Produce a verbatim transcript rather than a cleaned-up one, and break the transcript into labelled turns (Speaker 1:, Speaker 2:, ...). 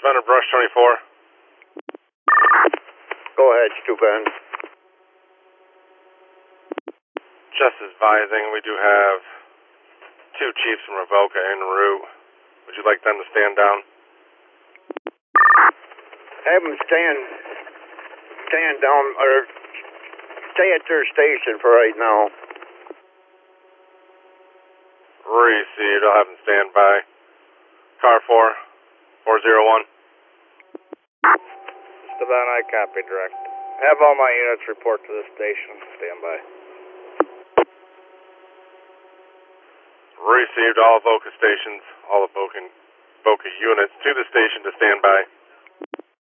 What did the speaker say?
Speaker 1: Surrender Brush twenty-four.
Speaker 2: Go ahead, Stupan.
Speaker 1: Just advising, we do have two chiefs from Revoca en route. Would you like them to stand down?
Speaker 2: Have them stand, stand down, or stay at their station for right now.
Speaker 1: Received. I'll have them stand by. Car four, four zero one.
Speaker 3: Esteban, I copy direct. Have all my units report to the station. Stand by.
Speaker 1: Received. All Voca stations, all of Voca, Voca units to the station to stand by.